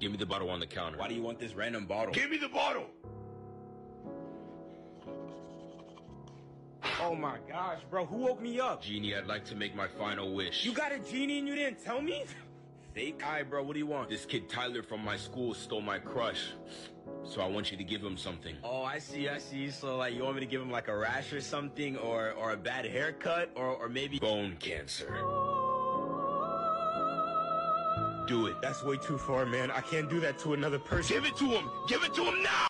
Give me the bottle on the counter. Why do you want this random bottle? Give me the bottle! Oh my gosh, bro, who woke me up? Genie, I'd like to make my final wish. You got a genie and you didn't tell me? Fake. Alright, bro, what do you want? This kid Tyler from my school stole my crush. So I want you to give him something. Oh, I see. So, like, you want me to give him, like, a rash or something? Or a bad haircut? Or maybe bone cancer. Do it. That's way too far, man. I can't do that to another person. Give it to him! Give it to him now!